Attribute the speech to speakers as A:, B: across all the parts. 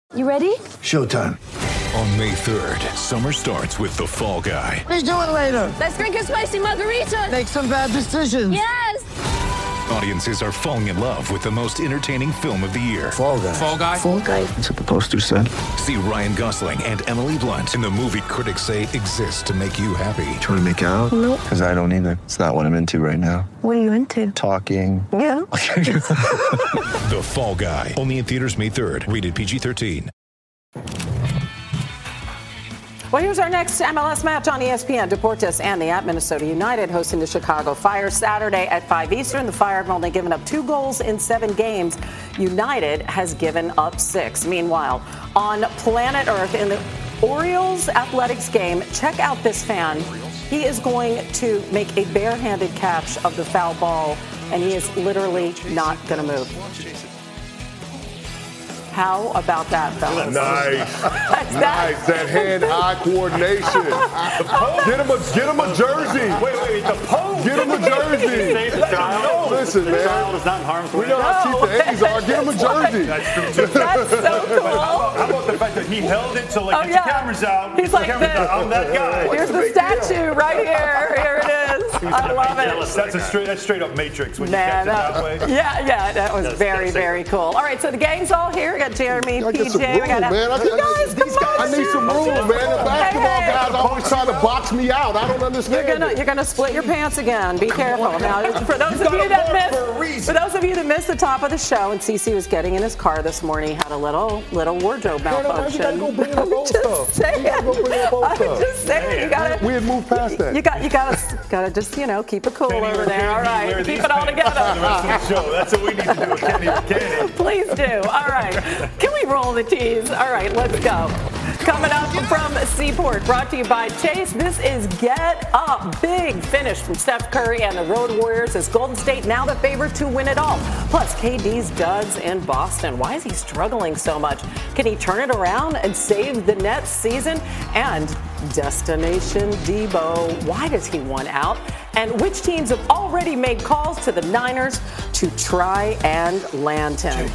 A: You ready?
B: Showtime.
C: On May 3rd, summer starts with The Fall Guy.
A: Let's do it later.
D: Let's drink a spicy margarita.
A: Make some bad decisions.
D: Yes.
C: Audiences are falling in love with the most entertaining film of the year.
B: Fall Guy.
C: Fall Guy?
A: Fall guy.
B: That's what the poster said.
C: See Ryan Gosling and Emily Blunt in the movie critics say exists to make you happy.
B: Trying to make it out?
A: Nope.
B: Because I don't either. It's not what I'm into right now.
A: What are you into?
B: Talking.
A: Yeah.
C: The Fall Guy. Only in theaters May 3rd. Rated PG-13.
E: Well, here's our next MLS match on ESPN. Deportes and the at Minnesota United hosting the Chicago Fire Saturday at 5 Eastern. The Fire have only given up 2 goals in 7 games. United has given up 6. Meanwhile, on planet Earth in the Orioles Athletics game, check out this fan. He is going to make a barehanded catch of the foul ball, and he is literally not going to move. How about that, fellas?
F: Nice. Nice. That hand-eye coordination. Get him a jersey.
G: Wait, the pose.
F: Get him a jersey. Listen, man.
G: The child is not in harm's way.
F: We know how cheap the A's are. Get him a jersey.
G: That's true, too.
E: That's so cool.
G: How about the fact that he held it so, get your cameras out.
E: He's like,
G: I'm that guy.
E: Here's the statue right here. Here it is. I love it.
G: That's straight up Matrix when
E: Man,
G: you catch it that way.
E: Yeah, that was very cool. All right, so the gang's all here. We got Jeremy,
F: I get
E: PJ.
F: some room,
E: We got
F: man. I need some room, man. The basketball guys always try to box me out. I don't understand.
E: You're gonna split your pants again. Be careful. Now, for those of you that missed the top of the show, and CeCe was getting in his car this morning, he had a little wardrobe malfunction.
F: You gotta
E: Just saying. You gotta.
F: We had moved past that.
E: You gotta just keep it cool over there. All right, keep it all together.
G: The rest of the show. That's what we need to do with Kenny.
E: Please do. All right. Can we roll the tees? All right, let's go. Coming up from Seaport, brought to you by Chase. This is Get Up. Big finish from Steph Curry and the Road Warriors as Golden State now the favorite to win it all. Plus, KD's duds in Boston. Why is he struggling so much? Can he turn it around and save the Nets season? And Destination Debo. Why does he want out? And which teams have already made calls to the Niners to try and land him?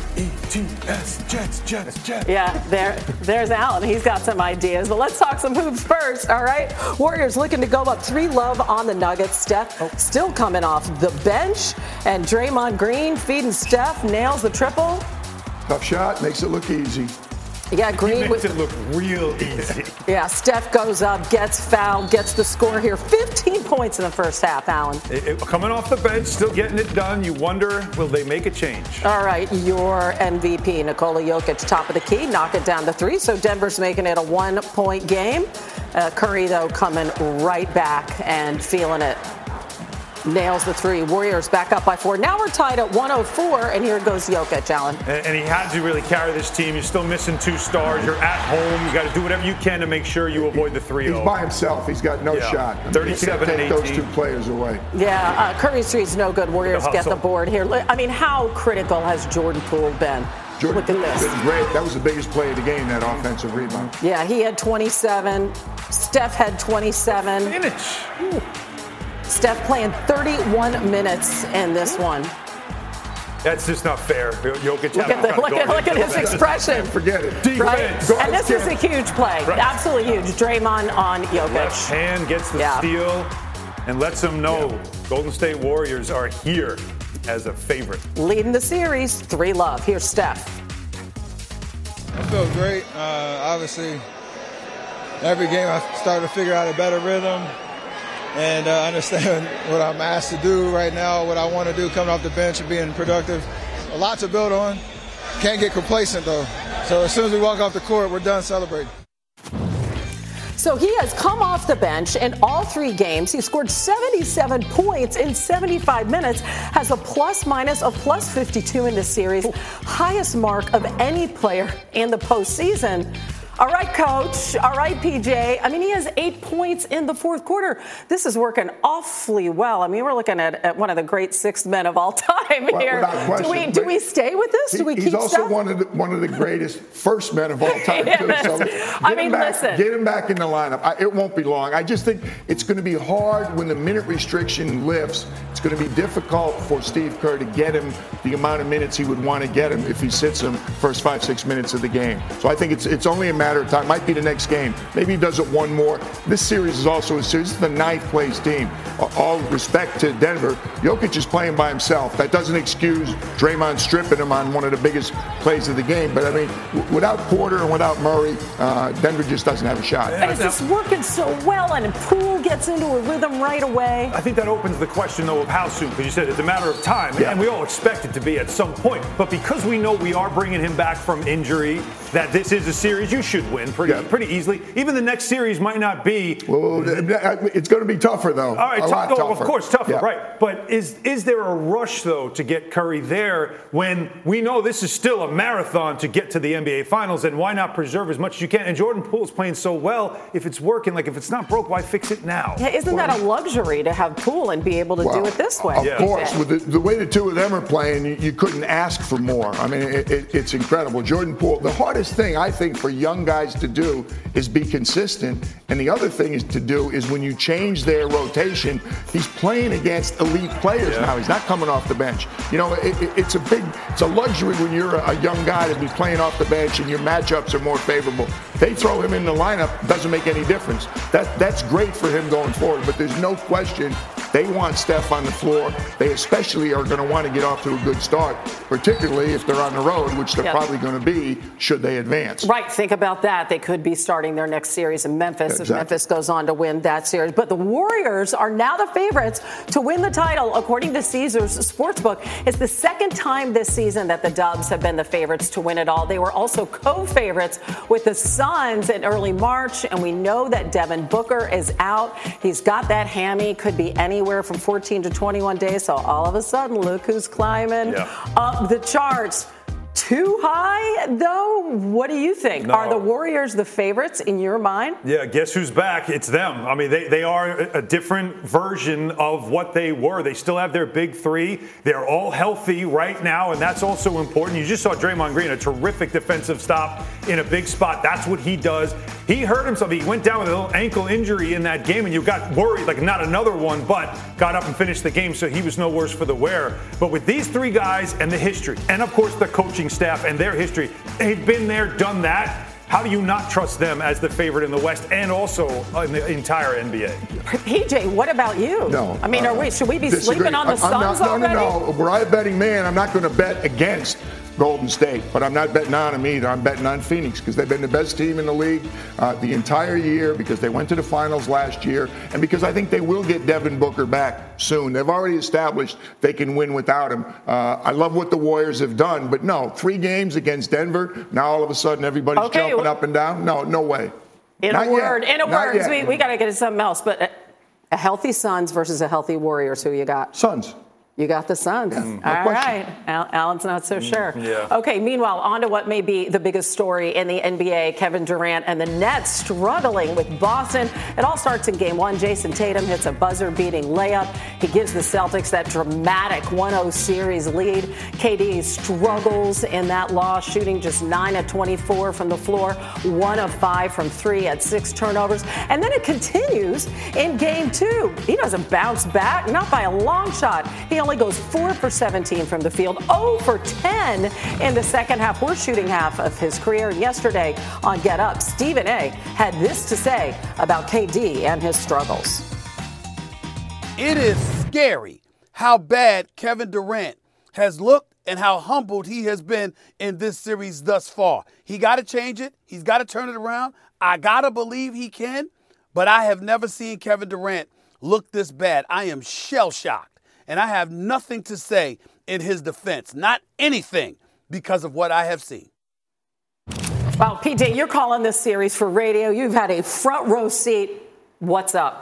F: Jets.
E: Yeah, there's Alan. He's got some ideas. But let's talk some hoops first, all right? Warriors looking to go up 3-0 on the Nuggets. Steph still coming off the bench. And Draymond Green feeding Steph, nails the triple.
F: Tough shot, makes it look easy.
E: Yeah, Green
G: Makes it look real easy.
E: Yeah, Steph goes up, gets fouled, gets the score here. 15 points in the first half, Alan.
G: Coming off the bench, still getting it done. You wonder, will they make a change?
E: All right, your MVP, Nikola Jokic, top of the key, knock it down to 3. So Denver's making it a 1-point game. Curry, though, coming right back and feeling it. Nails the 3. Warriors back up by 4. Now we're tied at 104, and here goes Jokic, Allen.
G: And he had to really carry this team. You're still missing 2 stars. You're at home. You got to do whatever you can to make sure you avoid the 3-0.
F: He's by himself. He's got no shot.
G: 37 and 18.
F: Those 2 players away.
E: Yeah, Curry's 3 is no good. Warriors get the board here. I mean, how critical has Jordan Poole been?
F: Jordan
E: Look at this.
F: Been great. That was the biggest play of the game, that offensive rebound.
E: Yeah, he had 27. Steph had 27.
G: Finish.
E: Ooh. Steph playing 31 minutes in this one.
G: That's just not fair. Jokic.
E: Look at his expression.
F: Forget it.
G: Defense.
E: Right? And this is a huge play.
G: Right.
E: Absolutely huge. Draymond on Jokic.
G: Left hand gets the steal and lets them know Golden State Warriors are here as a favorite.
E: Leading the series, 3-0. Here's Steph.
H: I feel great. Obviously, every game I start to figure out a better rhythm and understand what I'm asked to do right now, what I want to do coming off the bench and being productive. A lot to build on. Can't get complacent, though. So as soon as we walk off the court, we're done celebrating.
E: So he has come off the bench in all 3 games. He scored 77 points in 75 minutes, has a plus-minus of plus 52 in this series, highest mark of any player in the postseason. All right, Coach. All right, PJ. I mean, he has 8 points in the fourth quarter. This is working awfully well. I mean, we're looking at one of the great sixth men of all time here. Do we stay with this? Do we keep
I: He's also
E: stuff?
I: one of the greatest first men of all time, too. So
E: listen.
I: Get him back in the lineup. It won't be long. I just think it's going to be hard when the minute restriction lifts. It's going to be difficult for Steve Kerr to get him the amount of minutes he would want to get him if he sits him first 5-6 minutes of the game. So I think it's only a matter of time. Might be the next game. Maybe he does it one more. This series is also a series. This is the ninth place team. All respect to Denver. Jokic is playing by himself. That doesn't excuse Draymond stripping him on one of the biggest plays of the game. But I mean, without Porter and without Murray, Denver just doesn't have a shot.
E: It's just working so well, and Poole gets into a rhythm right away.
G: I think that opens the question, though, of how soon, because you said it's a matter of time, and we all expect it to be at some point. But because we know we are bringing him back from injury, that this is a series you should win pretty easily. Even the next series might not be.
I: Well, it's going to be tougher, though.
G: All right, tougher. Of course, tougher, right. But is there a rush, though, to get Curry there when we know this is still a marathon to get to the NBA Finals, and why not preserve as much as you can? And Jordan Poole is playing so well. If it's working, if it's not broke, why fix it now?
E: Yeah, isn't that a luxury to have Poole and be able to do it this way?
I: Of course. With the way the two of them are playing, you couldn't ask for more. I mean, it's incredible. Jordan Poole, the hardest thing, I think, for young guys to do is be consistent. And the other thing is when you change their rotation, he's playing against elite players now. He's not coming off the bench. You know, it's a luxury when you're a young guy to be playing off the bench and your matchups are more favorable. They throw him in the lineup, doesn't make any difference. That's great for him going forward, but there's no question they want Steph on the floor. They especially are going to want to get off to a good start, particularly if they're on the road, which they're probably going to be should they advance.
E: Right, think about that. They could be starting their next series in Memphis if Memphis goes on to win that series. But the Warriors are now the favorites to win the title, according to Caesars Sportsbook. It's the second time this season that the Dubs have been the favorites to win it all. They were also co-favorites with the Suns in early March, and we know that Devin Booker is out. He's got that hammy, could be anywhere from 14 to 21 days. So all of a sudden, look who's climbing up the charts. Too high, though? What do you think?
G: No.
E: Are the Warriors the favorites in your mind?
G: Yeah, guess who's back? It's them. I mean, they are a different version of what they were. They still have their big three. They're all healthy right now, and that's also important. You just saw Draymond Green, a terrific defensive stop in a big spot. That's what he does. He hurt himself. He went down with a little ankle injury in that game, and you got worried, like not another one, but got up and finished the game, so he was no worse for the wear. But with these three guys and the history, and of course the coaching staff and their history, they've been there, done that. How do you not trust them as the favorite in the West and also in the entire NBA?
E: PJ, what about you?
I: No.
E: I mean, should we be sleeping on the Suns already?
I: No. Were I a betting man, I'm not going to bet against Golden State, but I'm not betting on them either. I'm betting on Phoenix because they've been the best team in the league the entire year, because they went to the finals last year, and because I think they will get Devin Booker back soon. They've already established they can win without him. I love what the Warriors have done, but no, 3 games against Denver, now all of a sudden everybody's jumping up and down. No way.
E: In a word, we got to get to something else, but a healthy Suns versus a healthy Warriors, who you got?
I: Suns.
E: You got the Suns. All right. Alan's not so sure.
G: Yeah.
E: Okay, meanwhile, on to what may be the biggest story in the NBA. Kevin Durant and the Nets struggling with Boston. It all starts in Game 1. Jason Tatum hits a buzzer-beating layup. He gives the Celtics that dramatic 1-0 series lead. KD struggles in that loss, shooting just 9 of 24 from the floor, 1 of 5 from 3 at 6 turnovers. And then it continues in Game 2. He doesn't bounce back, not by a long shot. He only goes 4 for 17 from the field, 0 for 10 in the second half. Worst shooting half of his career. Yesterday on Get Up, Stephen A. had this to say about KD and his struggles.
J: It is scary how bad Kevin Durant has looked and how humbled he has been in this series thus far. He got to change it. He's got to turn it around. I got to believe he can, but I have never seen Kevin Durant look this bad. I am shell-shocked. And I have nothing to say in his defense, not anything, because of what I have seen.
E: Well, PJ, you're calling this series for radio. You've had a front row seat. What's up?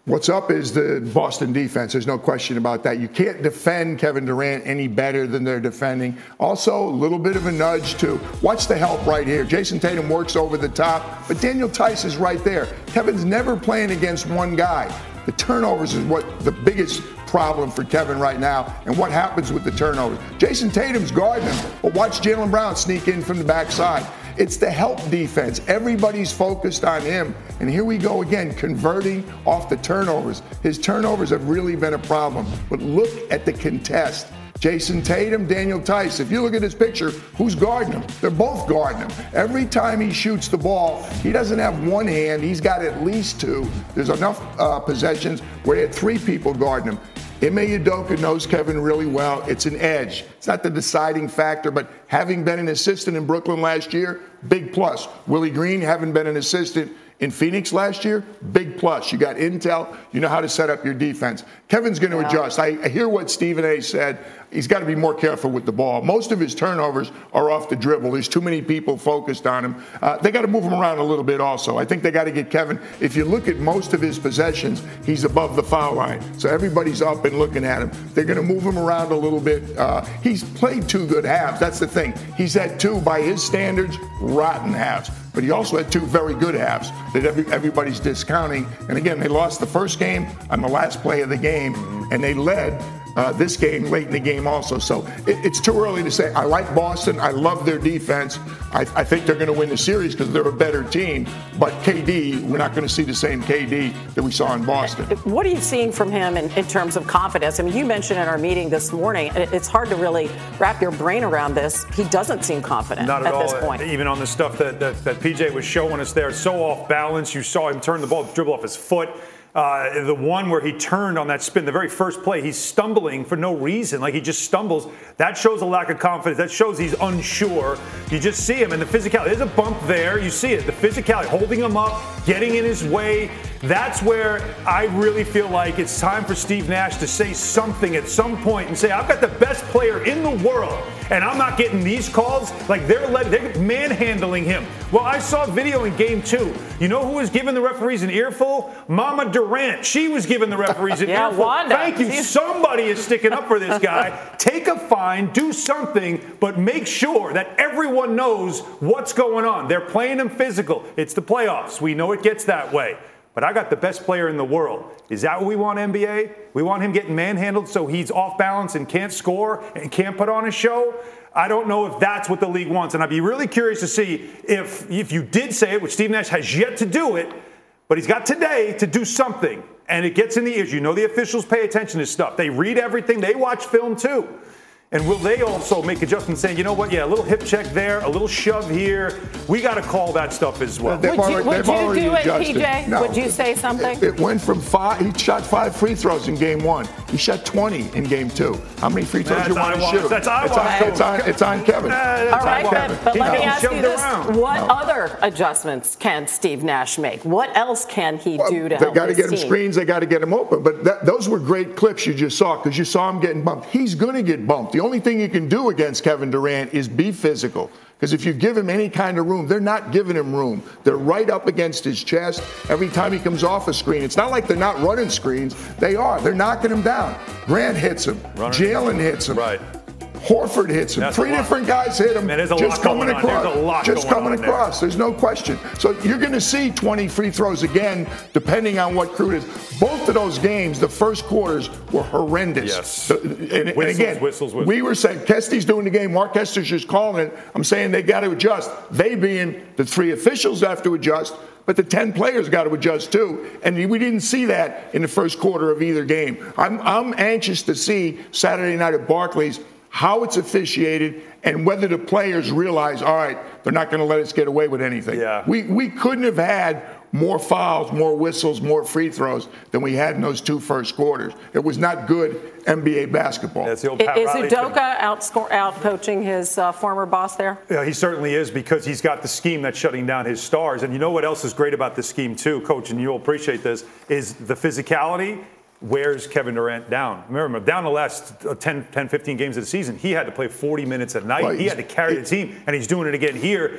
I: What's up is the Boston defense. There's no question about that. You can't defend Kevin Durant any better than they're defending. Also, a little bit of a nudge, too. Watch the help right here. Jason Tatum works over the top, but Daniel Tice is right there. Kevin's never playing against one guy. The turnovers is what the biggest problem for Kevin right now, and what happens with the turnovers. Jason Tatum's guarding him, but watch Jaylen Brown sneak in from the backside. It's the help defense. Everybody's focused on him. And here we go again, converting off the turnovers. His turnovers have really been a problem. But look at the contest. Jason Tatum, Daniel Tice. If you look at this picture, who's guarding him? They're both guarding him. Every time he shoots the ball, he doesn't have one hand. He's got at least two. There's enough possessions where he had three people guarding him. Ime Udoka knows Kevin really well. It's an edge. It's not the deciding factor, but having been an assistant in Brooklyn last year, big plus. Willie Green, having been an assistant in Phoenix last year, big plus. You got intel. You know how to set up your defense. Kevin's going to adjust. I hear what Stephen A. said. He's got to be more careful with the ball. Most of his turnovers are off the dribble. There's too many people focused on him. They got to move him around a little bit also. I think they got to get Kevin. If you look at most of his possessions, he's above the foul line. So everybody's up and looking at him. They're going to move him around a little bit. He's played two good halves. That's the thing. He's had two, by his standards, rotten halves. But he also had two very good halves that everybody's discounting. And again, they lost the first game on the last play of the game, and they led this game late in the game also. So it's too early to say. I like Boston. I love their defense. I think they're going to win the series because they're a better team. But KD, we're not going to see the same KD that we saw in Boston.
E: What are you seeing from him in terms of confidence? I mean, you mentioned in our meeting this morning, it's hard to really wrap your brain around this. He doesn't seem confident
G: Not at
E: this
G: all.
E: point.
G: Even on the stuff that PJ was showing us there, so off balance. You saw him turn the ball, dribble off his foot. The one where he turned on that spin, the very first play, he's stumbling for no reason. Like he just stumbles. That shows a lack of confidence. That shows he's unsure. You just see him, and the physicality. There's a bump there. You see it. The physicality, holding him up, getting in his way. That's where I really feel like it's time for Steve Nash to say something at some point and say, I've got the best player in the world, and I'm not getting these calls. Like they're manhandling him. Well, I saw a video in Game 2. You know who was giving the referees an earful? Mama Durant. She was giving the referees an earful.
E: Wanda.
G: Thank you. Somebody is sticking up for this guy. Take a fine, do something, but make sure that everyone knows what's going on. They're playing him physical. It's the playoffs. We know it gets that way. But I got the best player in the world. Is that what we want, NBA? We want him getting manhandled so he's off balance and can't score and can't put on a show? I don't know if that's what the league wants. And I'd be really curious to see if you did say it, which Steve Nash has yet to do it, but he's got today to do something. And it gets in the ears. You know the officials pay attention to stuff. They read everything. They watch film too. And will they also make adjustments saying, you know what, yeah, a little hip check there, a little shove here. We got to call that stuff as well.
E: Would you do it, PJ?
I: No.
E: Would you say something?
I: It went from 5. He shot 5 free throws in Game 1. He shot 20 in Game 2. How many free throws you want to shoot? It's on Kevin.
E: All right, but let me ask you this. What
I: No.
E: other adjustments can Steve Nash make? What else can he do to help his team?
I: They got to get him screens. They got to get him open. But those were great clips you just saw because you saw him getting bumped. He's going to get bumped. The only thing you can do against Kevin Durant is be physical. Because if you give him any kind of room, they're not giving him room. They're right up against his chest every time he comes off a screen. It's not like they're not running screens. They are. They're knocking him down. Grant hits him. Jalen hits him.
G: Right.
I: Horford hits him.
G: That's
I: 3 different guys hit him.
G: Man, there's a
I: just
G: lot
I: coming
G: going on.
I: across.
G: There's a lot
I: just
G: going
I: coming
G: on
I: across.
G: there.
I: There's no question. So you're going to see 20 free throws again, depending on what crew it is. Both of those games, the first quarters were horrendous.
G: Yes.
I: And again,
G: whistles.
I: we were saying Keste's doing the game. Mark Kester's just calling it. I'm saying they got to adjust. They being the 3 officials have to adjust. But the 10 players got to adjust too. And we didn't see that in the first quarter of either game. I'm anxious to see Saturday night at Barclays how it's officiated, and whether the players realize, all right, they're not going to let us get away with anything.
G: Yeah.
I: We couldn't have had more fouls, more whistles, more free throws than we had in those 2 first quarters. It was not good NBA basketball.
G: That's the old Pat
E: Is
G: Riley
E: Udoka out coaching his former boss there?
G: Yeah, he certainly is, because he's got the scheme that's shutting down his stars. And you know what else is great about this scheme too, Coach, and you'll appreciate this, is the physicality wears Kevin Durant down. Remember, down the last 10, 15 games of the season, he had to play 40 minutes a night.
I: Right.
G: He had to carry the team, and he's doing it again here.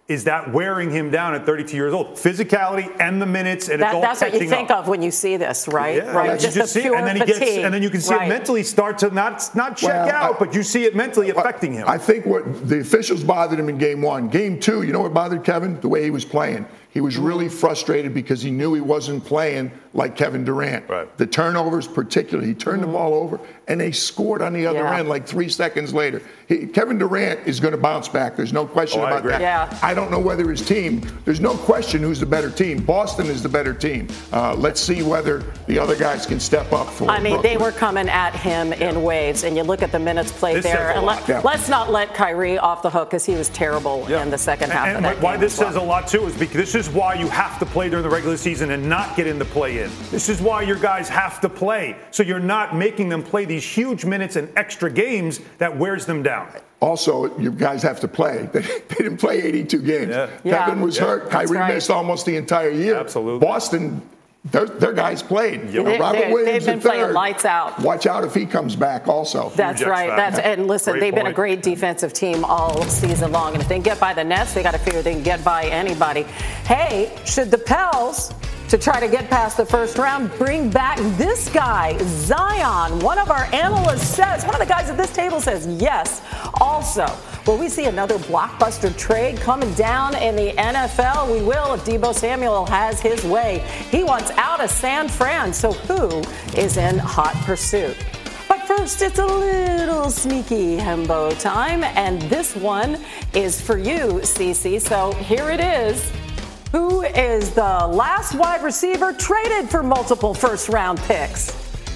G: is that wearing him down at 32 years old? Physicality and the minutes, and it's all
E: that's what you
G: catching
E: think
G: up.
E: of when you see this, right?
G: Yeah,
E: right.
G: you just see,
E: pure
G: and then
E: fatigue.
G: and then you can see it mentally start to not check out, but you see it mentally affecting him.
I: I think what the officials bothered him in game 1. Game 2, you know what bothered Kevin? The way he was playing. He was really frustrated because he knew he wasn't playing like Kevin Durant.
F: Right.
I: The turnovers, particularly, he turned the ball over, and they scored on the other end like 3 seconds later. Kevin Durant is going to bounce back. There's no question about that.
E: Yeah.
I: I don't know whether his team, there's no question who's the better team. Boston is the better team. Let's see whether the other guys can step up for
E: I mean,
I: Brooklyn.
E: they were coming at him in waves, and you look at the minutes played there. And let's not let Kyrie off the hook because he was terrible in the second half of that game.
G: Why this says a lot, too, is because this is why you have to play during the regular season and not get in the play-in. This is why your guys have to play, so you're not making them play these huge minutes and extra games that wears them down.
I: Also, you guys have to play. They didn't play 82 games. Kevin was hurt. Kyrie missed almost the entire year.
G: Absolutely.
I: Boston, their guys played. Robert Williams
E: they've been playing lights out.
I: Watch out if he comes back also.
E: That's right. And listen, they've been a great defensive team all season long. And if they can get by the Nets, they got to figure they can get by anybody. Hey, should the Pels, to try to get past the first round, bring back this guy, Zion? One of our analysts says, one of the guys at this table says yes. Also, will we see another blockbuster trade coming down in the NFL? We will if Deebo Samuel has his way. He wants out of San Fran, so who is in hot pursuit? But first, it's a little sneaky Hembo time, and this one is for you, Cece. So here it is. Who is the last wide receiver traded for multiple first-round picks?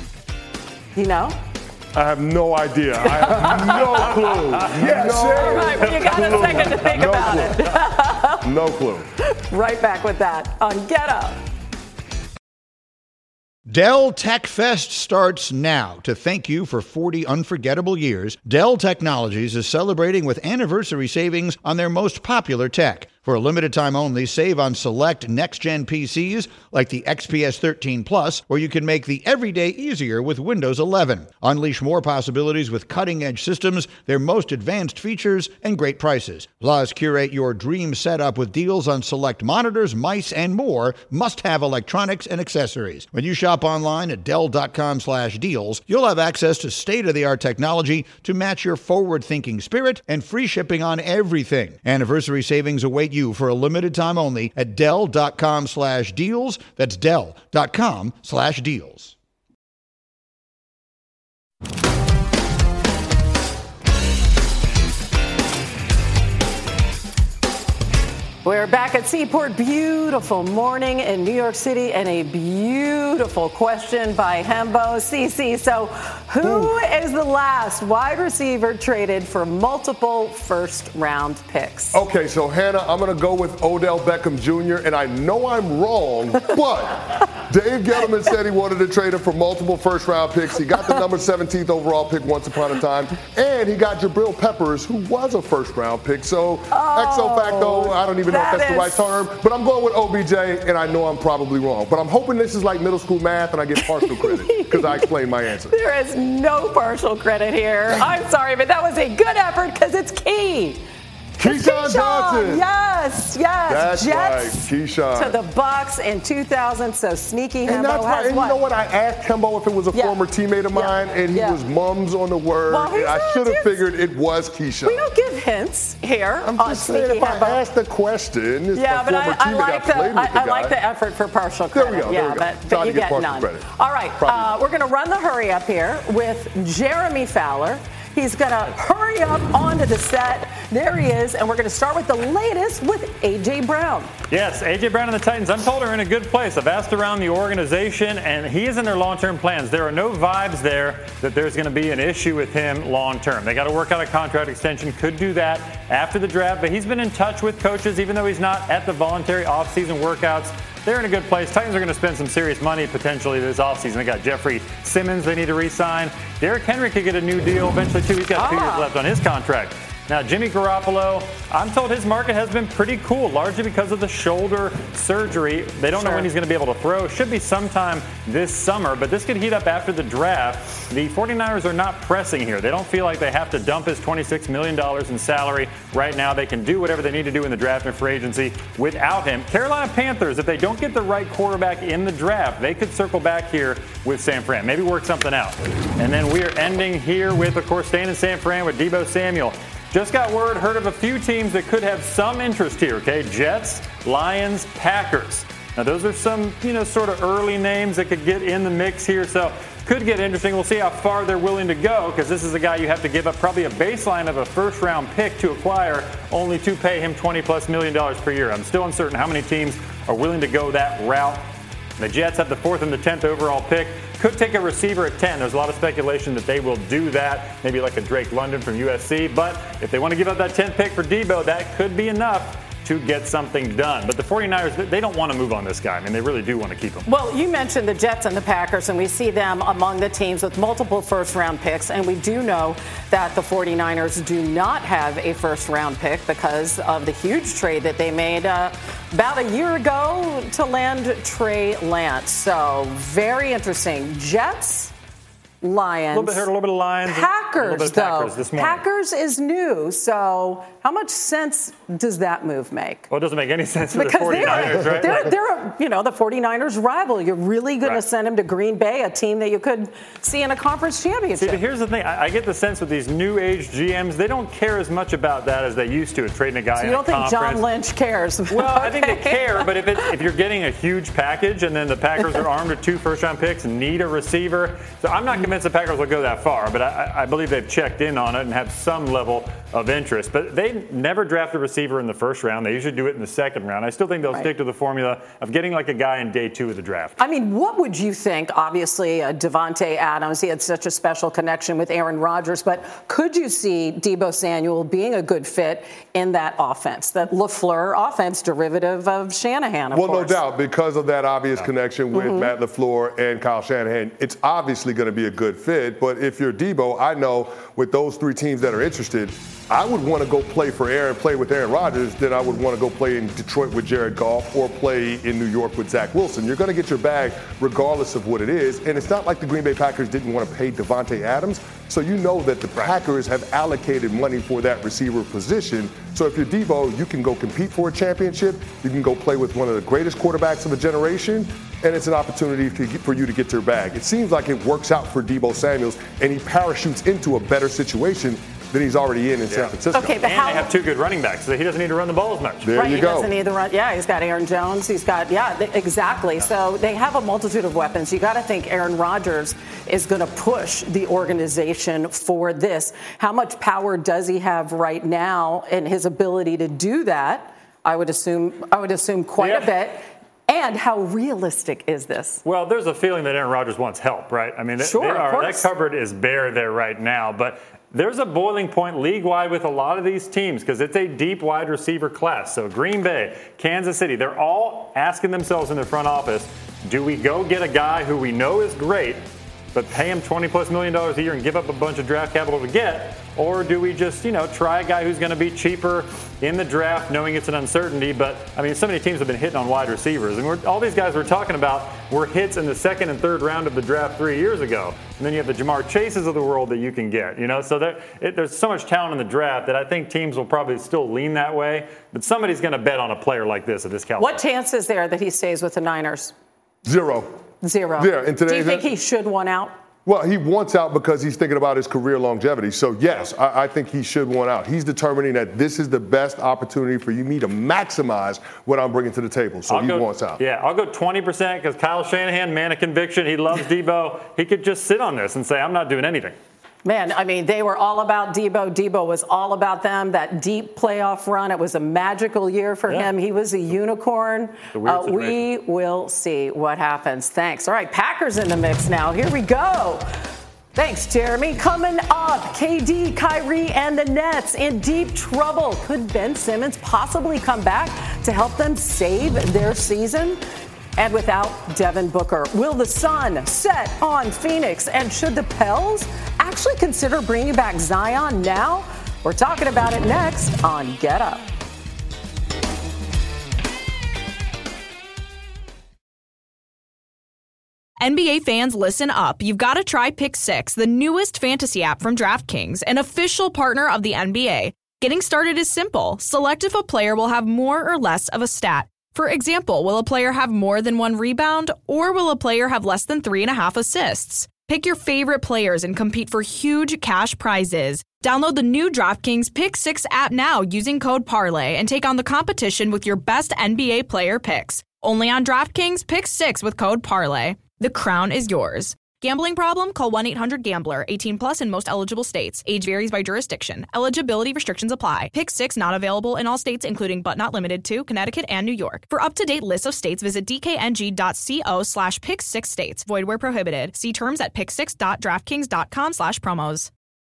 E: You know?
F: I have no idea. I have no clue.
E: All right, well, you got a second to think about it.
F: No clue.
E: Right back with that on Get Up.
K: Dell Tech Fest starts now. To thank you for 40 unforgettable years, Dell Technologies is celebrating with anniversary savings on their most popular tech. For a limited time only, save on select next-gen PCs like the XPS 13 Plus, where you can make the everyday easier with Windows 11. Unleash more possibilities with cutting-edge systems, their most advanced features, and great prices. Plus, curate your dream setup with deals on select monitors, mice, and more must-have electronics and accessories. When you shop online at Dell.com/deals, you'll have access to state-of-the-art technology to match your forward-thinking spirit and free shipping on everything. Anniversary savings await you for a limited time only at Dell.com/deals. That's Dell.com/deals.
E: We're back at Seaport. Beautiful morning in New York City, and a beautiful question by Hembo. CC, so who is the last wide receiver traded for multiple first-round picks?
F: Okay, so Hannah, I'm going to go with Odell Beckham Jr., and I know I'm wrong, but Dave Gettleman said he wanted to trade him for multiple first-round picks. He got the number 17th overall pick once upon a time, and he got Jabril Peppers, who was a first-round pick. So, ipso facto, I don't even know if that's the right term, but I'm going with OBJ, and I know I'm probably wrong. But I'm hoping this is like middle school math, and I get partial credit because I explained my answer.
E: There is no partial credit here. I'm sorry, but that was a good effort because it's key.
F: Keyshawn Johnson.
E: Yes.
F: That's
E: Jets
F: right, Keyshawn.
E: to the Bucks in 2000. So sneaky Hembo
F: and that's right.
E: has
F: And
E: what?
F: you know what? I asked Hembo if it was a former teammate of mine, and he was mums on the word.
E: Well,
F: and I should have figured it was Keyshawn.
E: We don't give hints here
F: I'm
E: on
F: just saying,
E: sneaky
F: if I
E: Hembo.
F: asked the question, it's
E: Yeah,
F: my
E: but
F: former
E: I
F: teammate
E: like
F: that played with the
E: I like
F: guy.
E: the effort for partial
F: There
E: credit.
F: we go.
E: Yeah,
F: Trying
E: but
F: to
E: you
F: get
E: get
F: partial
E: none.
F: credit.
E: All right, we're going to run the hurry up here with Jeremy Fowler. He's going to hurry up onto the set. There he is, and we're going to start with the latest with A.J. Brown.
L: Yes, A.J. Brown and the Titans, I'm told, are in a good place. I've asked around the organization, and he is in their long-term plans. There are no vibes there that there's going to be an issue with him long-term. They got to work out a contract extension, could do that after the draft, but he's been in touch with coaches, even though he's not at the voluntary off-season workouts. They're in a good place. Titans are going to spend some serious money potentially this offseason. They got Jeffrey Simmons they need to re-sign. Derrick Henry could get a new deal eventually, too. He's got 2 years left on his contract. Now, Jimmy Garoppolo, I'm told his market has been pretty cool, largely because of the shoulder surgery. They don't know when he's going to be able to throw. Should be sometime this summer, but this could heat up after the draft. The 49ers are not pressing here. They don't feel like they have to dump his $26 million in salary right now. They can do whatever they need to do in the draft and free agency without him. Carolina Panthers, if they don't get the right quarterback in the draft, they could circle back here with San Fran. Maybe work something out. And then we are ending here with, of course, staying in San Fran with Deebo Samuel. Just got heard of a few teams that could have some interest here, okay? Jets, Lions, Packers. Now, those are some, sort of early names that could get in the mix here, so could get interesting. We'll see how far they're willing to go, because this is a guy you have to give up probably a baseline of a first-round pick to acquire, only to pay him $20+ million per year. I'm still uncertain how many teams are willing to go that route. The Jets have the 4th and the 10th overall pick. Could take a receiver at 10. There's a lot of speculation that they will do that, maybe like a Drake London from USC. But if they want to give up that 10th pick for Deebo, that could be enough to get something done. But the 49ers, they don't want to move on this guy. I mean, they really do want to keep him.
E: Well, you mentioned the Jets and the Packers, and we see them among the teams with multiple first-round picks. And we do know that the 49ers do not have a first-round pick because of the huge trade that they made about a year ago to land Trey Lance. So very interesting. Jets, Lions.
L: A little bit here, a little bit of Lions.
E: Packers,
L: Packers this morning.
E: Packers is new. So how much sense does that move make?
L: Well, it doesn't make any sense for the
E: Because
L: 49ers, right?
E: they're the 49ers rival. You're really going to send him to Green Bay, a team that you could see in a conference championship.
L: See, but here's the thing. I get the sense with these new age GMs, they don't care as much about that as they used to at trading a guy
E: So
L: in
E: you
L: a
E: don't think
L: conference.
E: John Lynch cares?
L: Well, I think they care, but if you're getting a huge package and then the Packers are armed with 2 first-round picks and need a receiver, so I'm not convinced the Packers will go that far, but I believe they've checked in on it and have some level of interest. But they never draft a receiver in the first round. They usually do it in the second round. I still think they'll stick to the formula of getting like a guy in day 2 of the draft.
E: I mean, what would you think? Obviously, Devontae Adams, he had such a special connection with Aaron Rodgers, but could you see Deebo Samuel being a good fit in that offense, that LaFleur offense derivative of Shanahan, of course?
F: Well, no doubt, because of that obvious connection with Matt LaFleur and Kyle Shanahan, it's obviously going to be a good fit. But if you're Deebo, I know with those 3 teams that are interested, I would want to go play with Aaron Rodgers than I would want to go play in Detroit with Jared Goff or play in New York with Zach Wilson. You're going to get your bag regardless of what it is. And it's not like the Green Bay Packers didn't want to pay Devontae Adams. So you know that the Packers have allocated money for that receiver position. So if you're Deebo, you can go compete for a championship. You can go play with one of the greatest quarterbacks of a generation. And it's an opportunity for you to get your bag. It seems like it works out for Deebo Samuels, and he parachutes into a better situation than he's already in San Francisco.
E: Okay, but
L: and they have 2 good running backs, so he doesn't need to run the ball as much.
F: There you
E: he
F: go.
E: doesn't need the run. Yeah, he's got Aaron Jones. He's got, exactly. So they have a multitude of weapons. You got to think Aaron Rodgers is going to push the organization for this. How much power does he have right now and his ability to do that? I would assume quite a bit. And how realistic is this?
L: Well, there's a feeling that Aaron Rodgers wants help, right? I mean, that cupboard is bare there right now, but there's a boiling point league-wide with a lot of these teams because it's a deep wide receiver class. So Green Bay, Kansas City, they're all asking themselves in their front office, do we go get a guy who we know is great, but pay him $20+ million a year and give up a bunch of draft capital to get? Or do we just, try a guy who's going to be cheaper in the draft, knowing it's an uncertainty? But, I mean, so many teams have been hitting on wide receivers. And all these guys we're talking about were hits in the 2nd and 3rd round of the draft 3 years ago. And then you have the Jamar Chases of the world that you can get, So there's so much talent in the draft that I think teams will probably still lean that way. But somebody's going to bet on a player like this at this caliber.
E: What chance is there that he stays with the Niners?
F: 0.
E: Yeah, do you think he should want out?
F: Well, he wants out because he's thinking about his career longevity. So, yes, I think he should want out. He's determining that this is the best opportunity for me to maximize what I'm bringing to the table. So he wants out.
L: Yeah, I'll go 20% because Kyle Shanahan, man of conviction, he loves Deebo. He could just sit on this and say, I'm not doing anything.
E: Man, I mean, they were all about Deebo. Deebo was all about them. That deep playoff run, it was a magical year for him. He was a unicorn. We will see what happens. Thanks. All right, Packers in the mix now. Here we go. Thanks, Jeremy. Coming up, KD, Kyrie, and the Nets in deep trouble. Could Ben Simmons possibly come back to help them save their season? And without Devin Booker, will the sun set on Phoenix? And should the Pels actually consider bringing back Zion now? We're talking about it next on Get Up.
M: NBA fans, listen up. You've got to try Pick 6, the newest fantasy app from DraftKings, an official partner of the NBA. Getting started is simple. Select if a player will have more or less of a stat. For example, will a player have more than 1 rebound, or will a player have less than 3.5 assists? Pick your favorite players and compete for huge cash prizes. Download the new DraftKings Pick 6 app now using code parlay and take on the competition with your best NBA player picks. Only on DraftKings Pick 6 with code parlay. The crown is yours. Gambling problem? Call 1-800-GAMBLER. 18 plus in most eligible states. Age varies by jurisdiction. Eligibility restrictions apply. Pick 6 not available in all states, including but not limited to Connecticut and New York. For up-to-date lists of states, visit dkng.co/pick6states. Void where prohibited. See terms at pick6.draftkings.com/promos.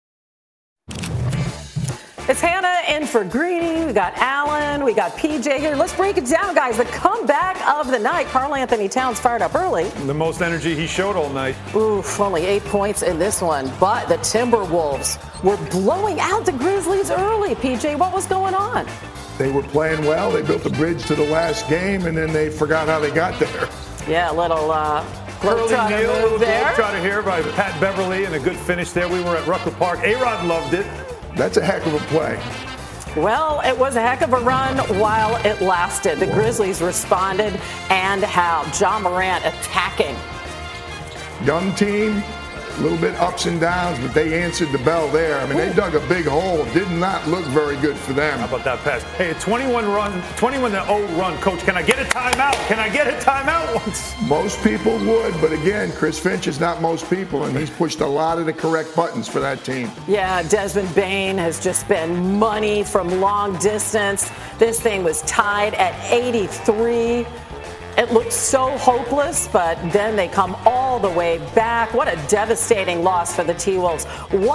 E: It's Hannah in for Greeny. We got Alan. We got PJ here. Let's break it down, guys. The comeback of the night. Karl Anthony Towns fired up early.
G: The most energy he showed all night.
E: Oof, only 8 points in this one. But the Timberwolves were blowing out the Grizzlies early. PJ, what was going on?
I: They were playing well. They built a bridge to the last game, and then they forgot how they got there.
E: Yeah, a little
G: globetrotter here by Pat Beverly, and a good finish there. We were at Rucker Park. A-Rod loved it.
I: That's a heck of a play.
E: Well, it was a heck of a run while it lasted. The Grizzlies responded, and how? Ja Morant attacking.
I: Young team, a little bit ups and downs, but they answered the bell there. I mean, they dug a big hole. Did not look very good for them.
G: How about that pass? Hey, a 21-0 run, Coach. Can I get a timeout? Can I get a timeout once?
I: Most people would, but again, Chris Finch is not most people, and he's pushed a lot of the correct buttons for that team.
E: Yeah, Desmond Bane has just been money from long distance. This thing was tied at 83. It looked so hopeless, but then they come all the way back. What a devastating loss for the T-Wolves.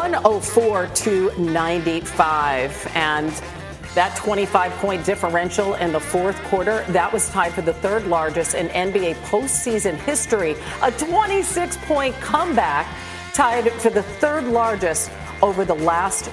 E: 104-95. And that 25-point differential in the fourth quarter, that was tied for the third largest in NBA postseason history. A 26-point comeback tied for the third largest over the last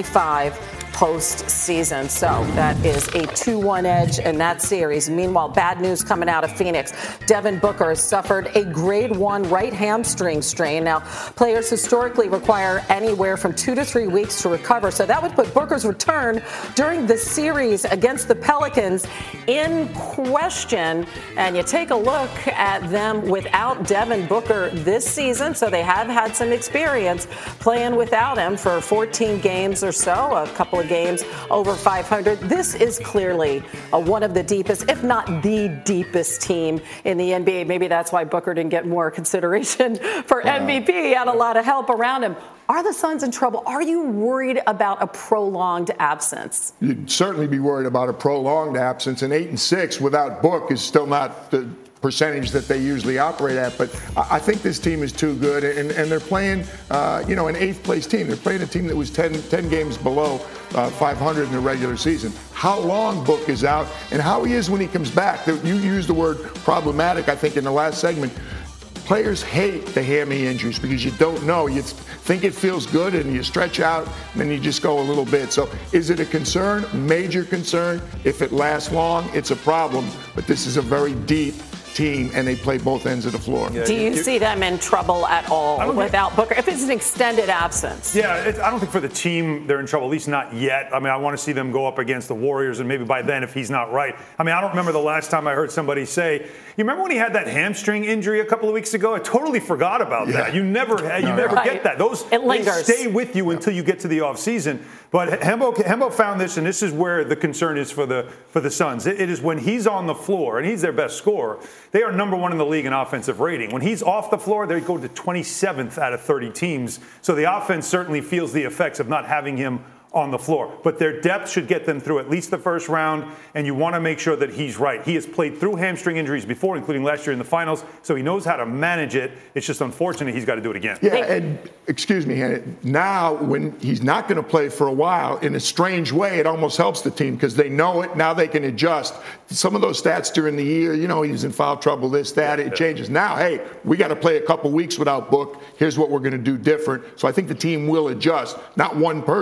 E: 25 postseason. So that is a 2-1 edge in that series. Meanwhile, bad news coming out of Phoenix. Devin Booker has suffered a grade 1 right hamstring strain. Now, players historically require anywhere from 2 to 3 weeks to recover. So that would put Booker's return during the series against the Pelicans in question. And you take a look at them without Devin Booker this season. So they have had some experience playing without him for 14 games or so, a couple of games over 500. This is clearly one of the deepest, if not the deepest team in the NBA. Maybe that's why Booker didn't get more consideration for MVP. He had a lot of help around him. Are the Suns in trouble? Are you worried about a prolonged absence?
I: You'd certainly be worried about a prolonged absence. And 8-6 without Book is still not the percentage that they usually operate at, but I think this team is too good, and they're playing, an eighth-place team. They're playing a team that was 10 games below 500 in the regular season. How long Book is out, and how he is when he comes back. You used the word problematic, I think, in the last segment. Players hate the hammy injuries because you don't know. You think it feels good, and you stretch out, and then you just go a little bit. So is it a concern? Major concern. If it lasts long, it's a problem, but this is a very deep team, and they play both ends of the floor.
E: Yeah, do you see them in trouble at all without Booker, if it's an extended absence?
G: Yeah, I don't think for the team they're in trouble, at least not yet. I mean, I want to see them go up against the Warriors, and maybe by then, if he's not right. I mean, I don't remember the last time I heard somebody say, you remember when he had that hamstring injury a couple of weeks ago? I totally forgot about that. You never get that. They stay with you until you get to the offseason. But Hembo found this, and this is where the concern is for the Suns. It is when he's on the floor, and he's their best scorer. They are number one in the league in offensive rating. When he's off the floor, they go to 27th out of 30 teams. So the offense certainly feels the effects of not having him on the floor. But their depth should get them through at least the first round, and you want to make sure that he's right. He has played through hamstring injuries before, including last year in the finals, so he knows how to manage it. It's just unfortunate he's got to do it again.
I: Yeah, and excuse me, Hannah, now when he's not going to play for a while, in a strange way, it almost helps the team because they know it. Now they can adjust. Some of those stats during the year, he's in foul trouble, this, that, it changes. Now, hey, we got to play a couple weeks without Book. Here's what we're going to do different. So I think the team will adjust. Not one person,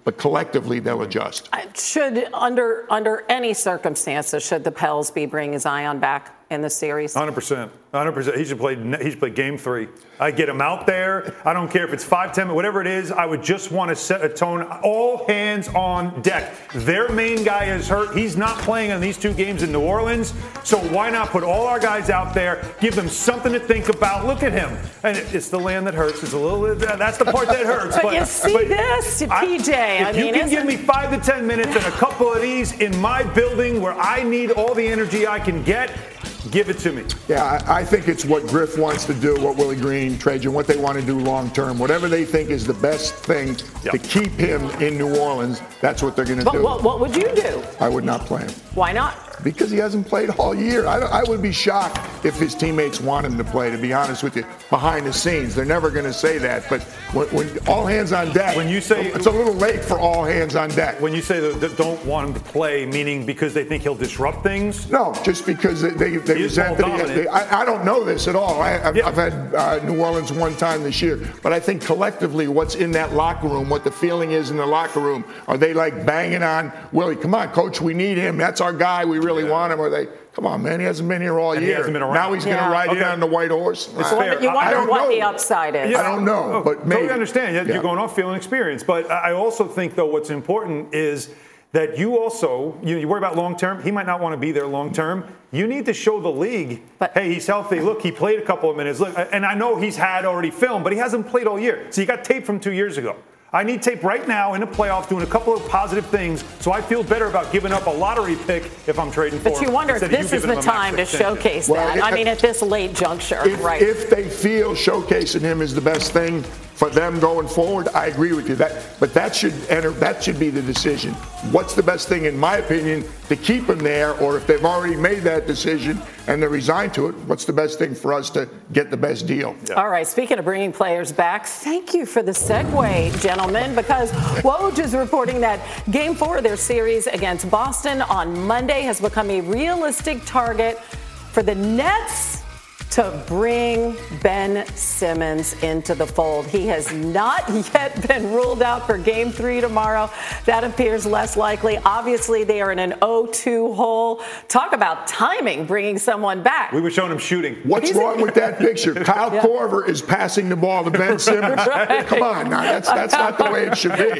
I: but collectively they'll adjust.
E: Should, under any circumstances, should the Pels be bringing Zion back in the series?
G: 100%. 100%. He should play game 3. I get him out there. I don't care if it's 5, 10, whatever it is. I would just want to set a tone. All hands on deck. Their main guy is hurt. He's not playing in these 2 games in New Orleans. So why not put all our guys out there, give them something to think about. Look at him. And it's the land that hurts. It's a little. That's the part that hurts.
E: But you see this, PJ.
G: If you can give me 5 to 10 minutes and a couple of these in my building where I need all the energy I can get, give it to me.
I: Yeah, I think it's what Griff wants to do, what Willie Green, Trajan, what they want to do long term. Whatever they think is the best thing to keep him in New Orleans, that's what they're going to do.
E: What would you do?
I: I would not play him.
E: Why not?
I: Because he hasn't played all year. I would be shocked if his teammates want him to play, to be honest with you, behind the scenes. They're never going to say that. But when all hands on deck,
G: when you say
I: it's a little late for all hands on deck.
G: When you say that don't want him to play, meaning because they think he'll disrupt things?
I: No, just because they resent that. I don't know this at all. I've had New Orleans one time this year. But I think collectively what's in that locker room, what the feeling is in the locker room, are they like banging on Willie, come on, coach, we need him. That's our guy. We really want him. Or they, come on, man, he hasn't been here all year.
G: He hasn't been around.
I: Now he's going to ride in on the white horse.
G: It's fair.
E: You wonder what the upside is.
I: I don't know, but maybe.
G: Totally understand. You're going off feeling experience. But I also think, though, what's important is that you also, you worry about long term. He might not want to be there long term. You need to show the league, hey, he's healthy. Look, he played a couple of minutes. Look, and I know he's had already film, but he hasn't played all year. So you got tape from 2 years ago. I need tape right now in the playoffs doing a couple of positive things so I feel better about giving up a lottery pick if I'm trading for him.
E: But you wonder if this is the time to showcase that. I mean, at this late juncture, right?
I: If they feel showcasing him is the best thing for them going forward, I agree with you. But that should be the decision. What's the best thing, in my opinion, to keep him there? Or if they've already made that decision and they're resigned to it, what's the best thing for us to get the best deal?
E: Yeah. All right, speaking of bringing players back, thank you for the segue, gentlemen, because Woj is reporting that Game 4 of their series against Boston on Monday has become a realistic target for the Nets to bring Ben Simmons into the fold. He has not yet been ruled out for Game 3 tomorrow. That appears less likely. Obviously, they are in an 0-2 hole. Talk about timing, bringing someone back.
G: We were showing him shooting.
I: What's wrong with that picture? Kyle Korver is passing the ball to Ben Simmons.
E: Right.
I: Come on, now that's not the way it should be.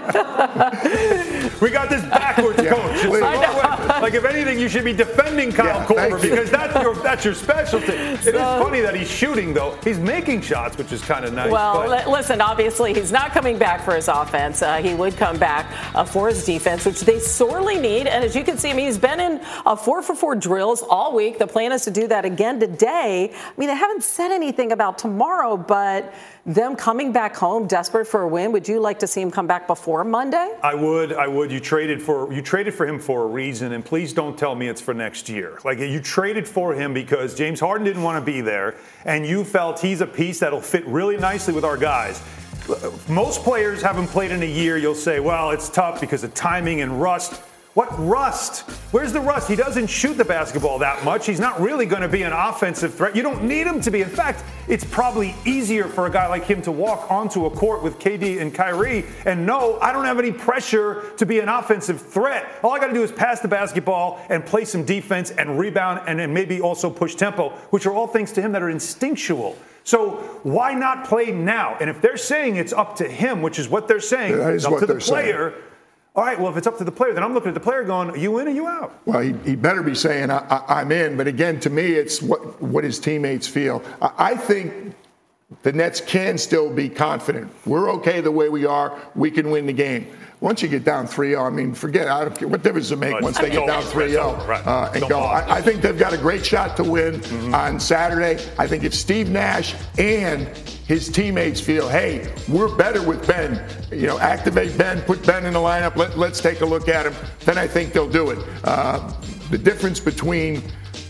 G: We got this backwards, coach. Like, if anything, you should be defending Kyle Korver because that's your specialty. It is funny that he's shooting, though. He's making shots, which is kind of nice.
E: Well, listen, obviously, he's not coming back for his offense. He would come back for his defense, which they sorely need. And as you can see, I mean, he's been in 4-for-4 drills all week. The plan is to do that again today. I mean, they haven't said anything about tomorrow, but them coming back home, desperate for a win, would you like to see him come back before Monday?
G: I would. You traded for him for a reason, and please don't tell me it's for next year. Like, you traded for him because James Harden didn't want to be there, and you felt he's a piece that'll fit really nicely with our guys. Most players haven't played in a year. You'll say, well, it's tough because of timing and rust. What rust? Where's the rust? He doesn't shoot the basketball that much. He's not really going to be an offensive threat. You don't need him to be. In fact, it's probably easier for a guy like him to walk onto a court with KD and Kyrie and know I don't have any pressure to be an offensive threat. All I got to do is pass the basketball and play some defense and rebound and then maybe also push tempo, which are all things to him that are instinctual. So why not play now? And if they're saying it's up to him, which is what they're saying, it's up to the player. All right, well, if it's up to the player, then I'm looking at the player going, are you in or you out?
I: Well, he better be saying I'm in. But again, to me, it's what his teammates feel. I think the Nets can still be confident. We're okay the way we are. We can win the game. Once you get down 3-0, I mean, forget it. I don't care. What difference does it make once they get down 3-0 and go? I think they've got a great shot to win on Saturday. I think if Steve Nash and his teammates feel, hey, we're better with Ben, activate Ben, put Ben in the lineup, let's take a look at him, then I think they'll do it. The difference between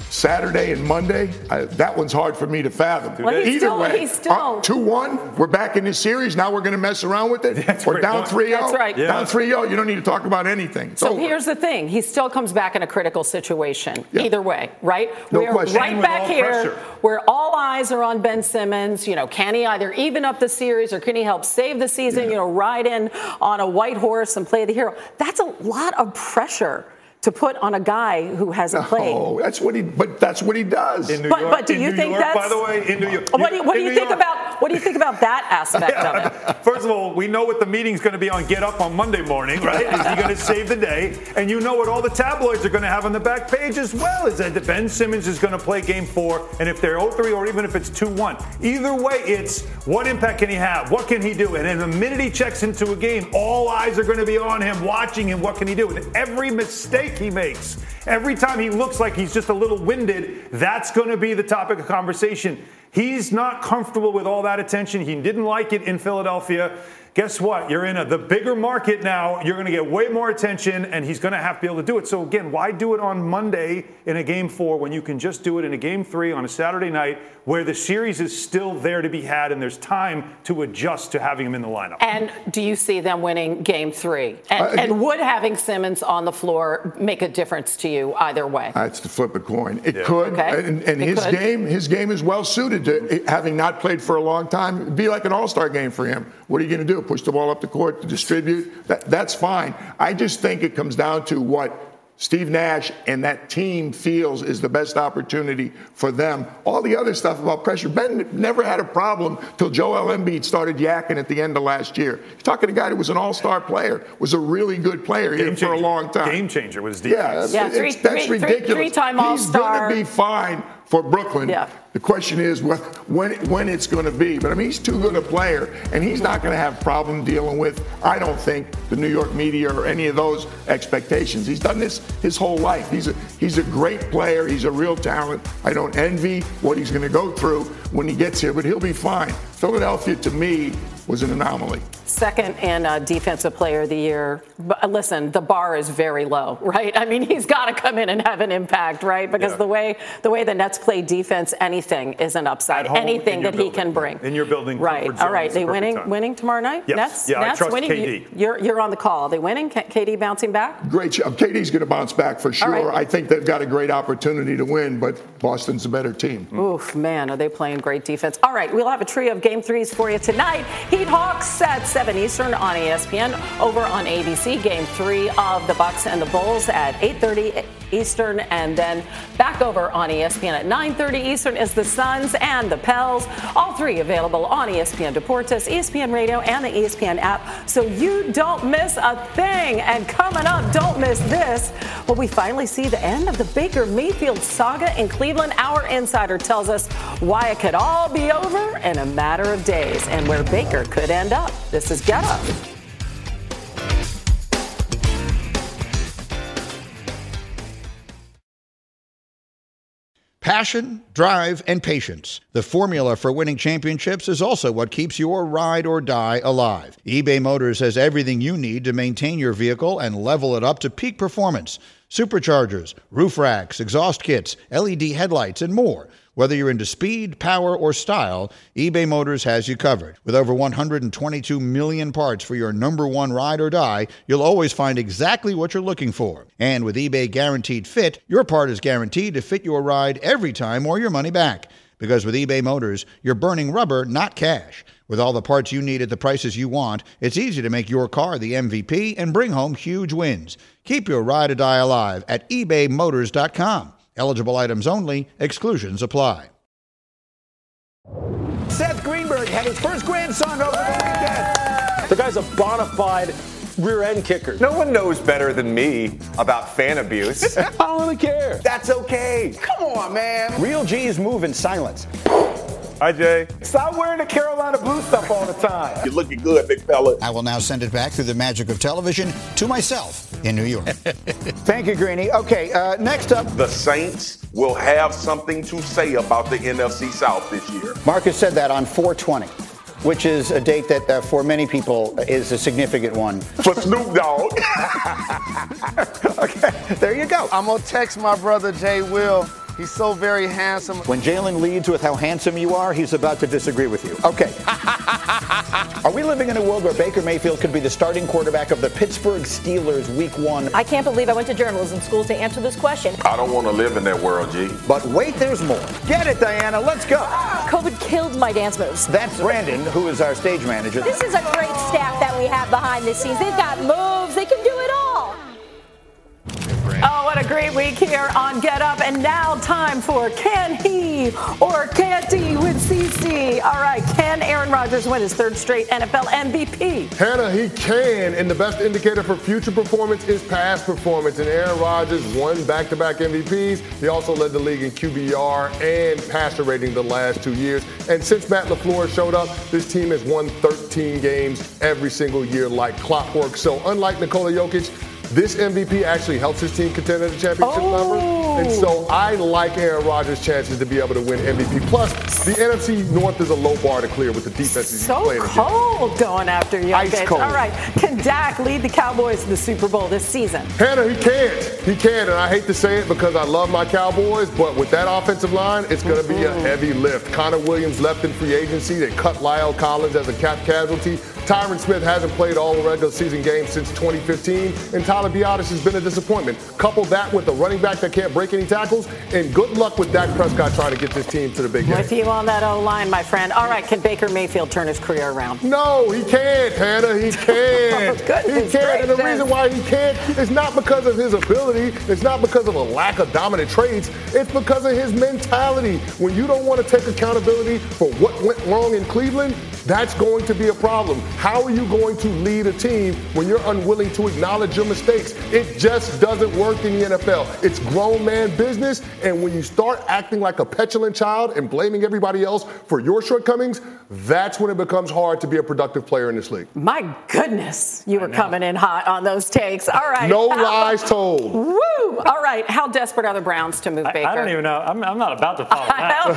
I: Saturday and Monday, that one's hard for me to fathom.
E: Well,
I: Either
E: he's
I: way,
E: still
I: 2-1, we're back in this series. Now we're going to mess around with it. We're down 3-0.
E: That's right.
I: Down 3-0, you don't need to talk about anything.
E: So here's the thing. He still comes back in a critical situation.
I: Yeah.
E: Either way, right?
I: No
E: We're
I: question.
E: right back here
G: pressure.
E: where all eyes are on Ben Simmons. Can he either even up the series or can he help save the season, ride in on a white horse and play the hero? That's a lot of pressure to put on a guy who hasn't played.
I: Oh, that's what he does.
G: In New York,
E: but do you think
G: York,
E: that's,
G: by the way, in New York?
E: What do you think about that aspect of it?
G: First of all, we know what the meeting's going to be on Get Up on Monday morning, right? Is he going to save the day? And you know what all the tabloids are going to have on the back page as well, is that Ben Simmons is going to play Game 4, and if they're 0-3 or even if it's 2-1, either way, it's what impact can he have? What can he do? And then the minute he checks into a game, all eyes are going to be on him, watching him. What can he do? And every mistake he makes, every time he looks like he's just a little winded, that's going to be the topic of conversation. He's not comfortable with all that attention. He didn't like it in Philadelphia. Guess what? You're in the bigger market now. You're going to get way more attention, and he's going to have to be able to do it. So, again, why do it on Monday in a Game 4 when you can just do it in a Game 3 on a Saturday night where the series is still there to be had and there's time to adjust to having him in the lineup?
E: And do you see them winning Game 3? And would having Simmons on the floor make a difference to you either way?
I: It's to flip a coin. It could.
E: Okay.
I: And his game is well suited to having not played for a long time. It'd be like an all-star game for him. What are you going to do? Push the ball up the court to distribute? That's fine. I just think it comes down to what Steve Nash and that team feels is the best opportunity for them. All the other stuff about pressure, Ben never had a problem till Joel Embiid started yakking at the end of last year. You're talking to a guy who was an all-star player, was a really good player here for a long time.
G: Game changer was defense.
E: Yeah,
I: that's ridiculous.
E: Three-time all-star.
I: He's going to be fine for Brooklyn.
E: Yeah.
I: The question is when it's going to be. But, I mean, he's too good a player, and he's not going to have problem dealing with, I don't think, the New York media or any of those expectations. He's done this his whole life. He's a great player. He's a real talent. I don't envy what he's going to go through when he gets here, but he'll be fine. Philadelphia, to me, was an anomaly.
E: Second in Defensive Player of the Year. But listen, the bar is very low, right? I mean, he's got to come in and have an impact, right? Because the way the Nets play defense, anything is an upside. Anything that he can bring.
G: In your building.
E: Right. All right. They winning tomorrow night?
G: Yes.
E: Nets?
G: Yeah,
E: Nets
G: I trust
E: winning?
G: KD.
E: You're on the call. Are they winning? KD bouncing back?
I: Great job. KD's going to bounce back for sure.
E: Right.
I: I think they've got a great opportunity to win, but Boston's a better team.
E: Oof, man, are they playing great defense. All right, we'll have a trio of Game 3s for you tonight. Heat Hawks at 7 Eastern on ESPN. Over on ABC, Game 3 of the Bucks and the Bulls at 8:30 Eastern. And then back over on ESPN at 9:30 Eastern is the Suns and the Pels. All three available on ESPN Deportes, ESPN Radio, and the ESPN app. So you don't miss a thing. And coming up, don't miss this. Will we finally see the end of the Baker Mayfield saga in Cleveland? Our insider tells us why it could all be over in a matter of days and where Baker could end up. This is Get Up.
K: Passion, drive, and patience. The formula for winning championships is also what keeps your ride or die alive. eBay Motors has everything you need to maintain your vehicle and level it up to peak performance. Superchargers, roof racks, exhaust kits, LED headlights, and more. Whether you're into speed, power, or style, eBay Motors has you covered. With over 122 million parts for your number one ride or die, you'll always find exactly what you're looking for. And with eBay Guaranteed Fit, your part is guaranteed to fit your ride every time or your money back. Because with eBay Motors, you're burning rubber, not cash. With all the parts you need at the prices you want, it's easy to make your car the MVP and bring home huge wins. Keep your ride or die alive at ebaymotors.com. Eligible items only. Exclusions apply.
N: Seth Greenberg had his first grandson over the weekend. The guy's a bona fide rear end kicker.
O: No one knows better than me about fan abuse.
N: I don't really care.
O: That's okay.
N: Come on, man. Real G's move in silence.
O: Hi, Jay.
N: Stop wearing the Carolina blue stuff all the time.
O: You're looking good, big fella.
P: I will now send it back through the magic of television to myself in New York.
N: Thank you, Greeny. Okay, next up.
O: The Saints will have something to say about the NFC South this year.
P: Marcus said that on 4/20, which is a date that for many people is a significant one.
O: For Snoop Dogg.
N: Okay, there you go.
Q: I'm going to text my brother Jay Will He's so very handsome.
P: When Jalen leads with how handsome you are, he's about to disagree with you. Okay. Are we living in a world where Baker Mayfield could be the starting quarterback of the Pittsburgh Steelers Week 1?
D: I can't believe I went to journalism school to answer this question.
O: I don't want to live in that world, G.
P: But wait, there's more. Get it, Diana. Let's go.
D: COVID killed my dance moves.
P: That's Brandon, who is our stage manager.
D: This is a great staff that we have behind the scenes. They've got moves. They can do it all.
E: Oh, what a great week here on Get Up. And now time for Can He or Can't He with CC. All right, can Aaron Rodgers win his third straight NFL MVP?
F: Hannah, he can, and the best indicator for future performance is past performance. And Aaron Rodgers won back-to-back MVPs. He also led the league in QBR and passer rating the last 2 years. And since Matt LaFleur showed up, this team has won 13 games every single year like clockwork. So unlike Nikola Jokic, this MVP actually helps his team contend at the championship number. And so I like Aaron Rodgers' chances to be able to win MVP. Plus, the NFC North is a low bar to clear with the defenses he's playing against.
E: So cold going after Jokic.
F: Ice cold.
E: All right, can Dak lead the Cowboys to the Super Bowl this season?
F: Hannah, he can't. He can, and I hate to say it because I love my Cowboys, but with that offensive line, it's going to be a heavy lift. Connor Williams left in free agency. They cut Lyle Collins as a cap casualty. Tyron Smith hasn't played all the regular season games since 2015, and Tyler Biadasz has been a disappointment. Couple that with a running back that can't break any tackles, and good luck with Dak Prescott trying to get this team to the big game.
E: With you on that O-line, my friend. All right, can Baker Mayfield turn his career around?
F: No, he can't, Hannah. He can't.
E: Goodness
F: he can't, and the
E: gracious.
F: reason why he can't is not because of his ability. It's not because of a lack of dominant traits. It's because of his mentality. When you don't want to take accountability for what went wrong in Cleveland, that's going to be a problem. How are you going to lead a team when you're unwilling to acknowledge your mistakes? It just doesn't work in the NFL. It's grown man business, and when you start acting like a petulant child and blaming everybody else for your shortcomings, that's when it becomes hard to be a productive player in this league.
E: My goodness, you were coming in hot on those takes. All right.
F: No lies told.
E: Woo! All right, how desperate are the Browns to move Baker?
L: I don't even know. I'm not about to follow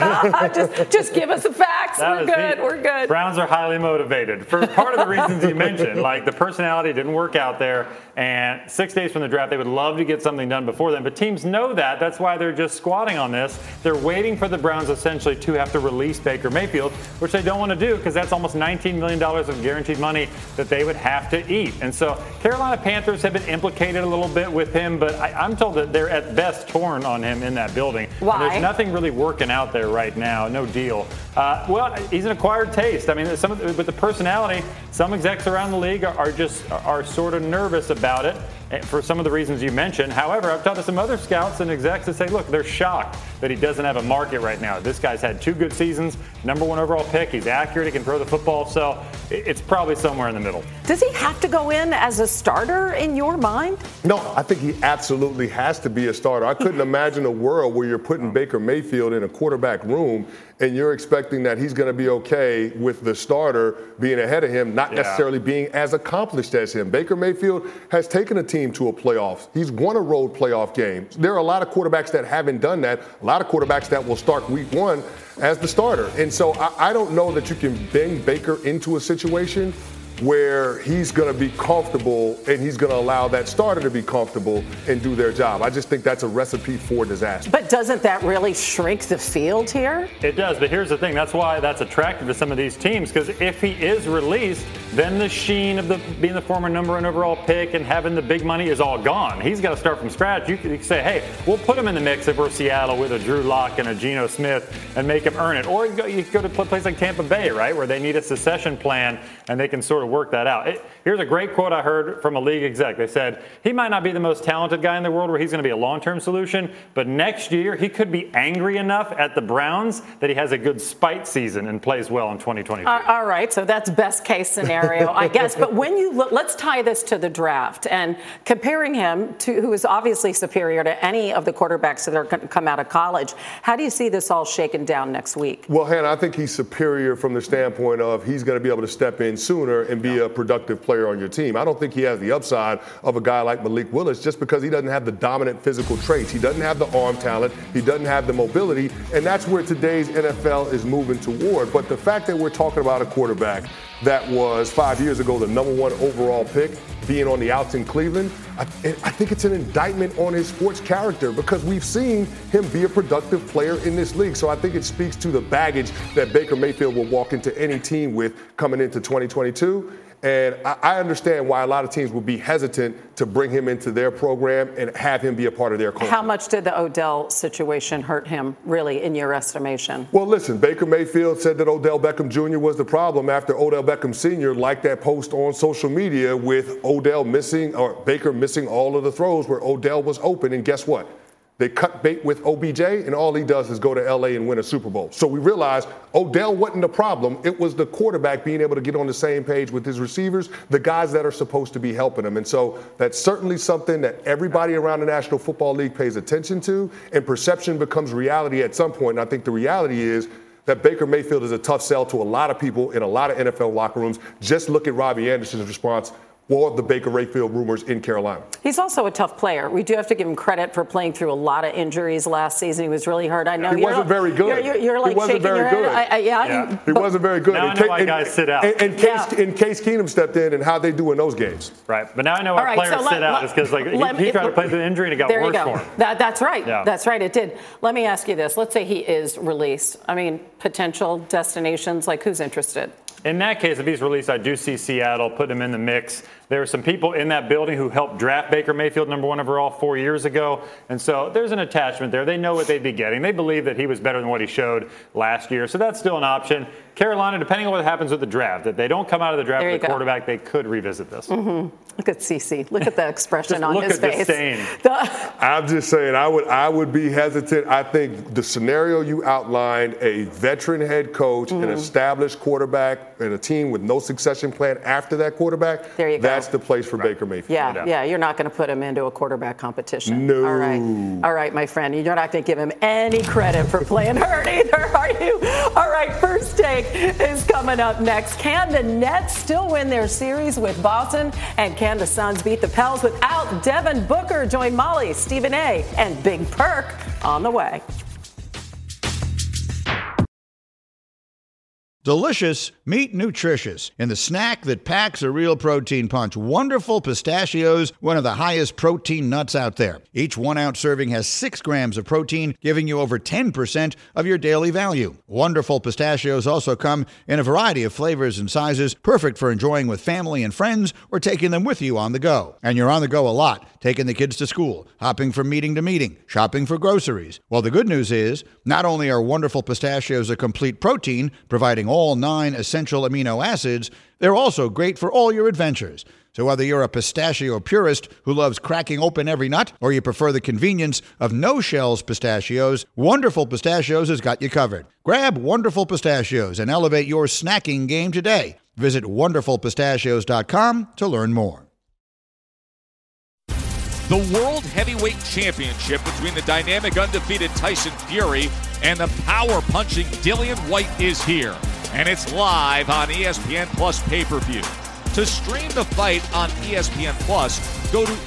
E: that. just give us the facts.
L: That
E: We're good.
L: Browns are highly motivated for part of the reasons you mentioned. Like the personality didn't work out there, and 6 days from the draft, they would love to get something done before then. But teams know that. That's why they're just squatting on this. They're waiting for the Browns essentially to have to release Baker Mayfield, which they don't want to do because that's almost $19 million of guaranteed money that they would have to eat. And so Carolina Panthers have been implicated a little bit with him, but I'm told that they're at best torn on him in that building.
E: Why?
L: And there's nothing really working out there right now. No deal. Well, he's an acquired taste. I mean, with the personality, some execs around the league are sort of nervous about it for some of the reasons you mentioned. However, I've talked to some other scouts and execs that say, look, they're shocked that he doesn't have a market right now. This guy's had 2 good seasons, #1 overall pick. He's accurate. He can throw the football. So it's probably somewhere in the middle.
E: Does he have to go in as a starter in your mind?
F: No, I think he absolutely has to be a starter. I couldn't imagine a world where you're putting Baker Mayfield in a quarterback room and you're expecting that he's going to be okay with the starter being ahead of him, not necessarily being as accomplished as him. Baker Mayfield has taken a team to a playoffs. He's won a road playoff game. There are a lot of quarterbacks that haven't done that, a lot of quarterbacks that will start week 1 as the starter. And so I don't know that you can bring Baker into a situation where he's going to be comfortable and he's going to allow that starter to be comfortable and do their job. I just think that's a recipe for disaster.
E: But doesn't that really shrink the field here?
L: It does, but here's the thing. That's why that's attractive to some of these teams, because if he is released, then the sheen of being the former #1 overall pick and having the big money is all gone. He's got to start from scratch. You could say, hey, we'll put him in the mix if we're Seattle with a Drew Lock and a Geno Smith and make him earn it. Or you go to a place like Tampa Bay, right, where they need a succession plan and they can sort of work that out. Here's a great quote I heard from a league exec. They said, he might not be the most talented guy in the world where he's going to be a long-term solution, but next year he could be angry enough at the Browns that he has a good spite season and plays well in 2022.
E: All right, so that's best case scenario, I guess. But when you look, let's tie this to the draft and comparing him to who is obviously superior to any of the quarterbacks that are going to come out of college. How do you see this all shaken down next week?
F: Well, Hannah, I think he's superior from the standpoint of he's going to be able to step in sooner and be a productive player on your team. I don't think he has the upside of a guy like Malik Willis just because he doesn't have the dominant physical traits. He doesn't have the arm talent. He doesn't have the mobility, and that's where today's NFL is moving toward. But the fact that we're talking about a quarterback that was 5 years ago the number 1 overall pick, being on the outs in Cleveland, I think it's an indictment on his sports character because we've seen him be a productive player in this league. So I think it speaks to the baggage that Baker Mayfield will walk into any team with coming into 2022. And I understand why a lot of teams will be hesitant to bring him into their program and have him be a part of their culture.
E: How much did the Odell situation hurt him, really, in your estimation?
F: Well, listen, Baker Mayfield said that Odell Beckham Jr. was the problem after Odell Beckham Sr. liked that post on social media with Odell missing, or Baker missing all of the throws where Odell was open. And guess what? They cut bait with OBJ, and all he does is go to L.A. and win a Super Bowl. So we realized Odell wasn't the problem. It was the quarterback being able to get on the same page with his receivers, the guys that are supposed to be helping him. And so that's certainly something that everybody around the National Football League pays attention to, and perception becomes reality at some point. And I think the reality is that Baker Mayfield is a tough sell to a lot of people in a lot of NFL locker rooms. Just look at Robbie Anderson's response for the Baker Mayfield rumors in Carolina.
E: He's also a tough player. We do have to give him credit for playing through a lot of injuries last season. He was really hurt. I know
F: he wasn't very good.
E: You're like shaking your head.
F: He wasn't very good.
L: Now I know why guys sit out.
F: And Case Keenum stepped in, and how they do in those games.
L: Right, but now I know why players sit out. It's because he tried to play through the injury and it got worse for him.
E: That's right.
L: Yeah.
E: That's right. It did. Let me ask you this. Let's say he is released. I mean, potential destinations, like who's interested?
L: In that case, if he's released, I do see Seattle put him in the mix. There are some people in that building who helped draft Baker Mayfield number 1 overall 4 years ago. And so there's an attachment there. They know what they'd be getting. They believe that he was better than what he showed last year. So that's still an option. Carolina, depending on what happens with the draft, if they don't come out of the draft with the quarterback, they could revisit this.
E: Mm-hmm. Look at CC. Look at the expression on his face.
L: Look at disdain.
F: I'm just saying, I would be hesitant. I think the scenario you outlined, a veteran head coach, an established quarterback, and a team with no succession plan after that quarterback,
E: there you go.
F: That's the place for Baker Mayfield.
E: Yeah, you're not going to put him into a quarterback competition.
F: No.
E: All right, my friend. You're not going to give him any credit for playing hurt either, are you? All right, First Take is coming up next. Can the Nets still win their series with Boston? And can the Suns beat the Pels without Devin Booker? Join Molly, Stephen A., and Big Perk on the way.
K: Delicious, meet nutritious in the snack that packs a real protein punch. Wonderful Pistachios, one of the highest protein nuts out there. Each 1 ounce serving has 6 grams of protein, giving you over 10% of your daily value. Wonderful Pistachios also come in a variety of flavors and sizes, perfect for enjoying with family and friends or taking them with you on the go. And you're on the go a lot, taking the kids to school, hopping from meeting to meeting, shopping for groceries. Well, the good news is, not only are Wonderful Pistachios a complete protein, providing all 9 essential amino acids, they're also great for all your adventures. So whether you're a pistachio purist who loves cracking open every nut, or you prefer the convenience of no-shells pistachios, Wonderful Pistachios has got you covered. Grab Wonderful Pistachios and elevate your snacking game today. Visit wonderfulpistachios.com to learn more.
Q: The World Heavyweight Championship between the dynamic undefeated Tyson Fury and the power-punching Dillian White is here. And it's live on ESPN Plus pay-per-view. To stream the fight on ESPN Plus, go to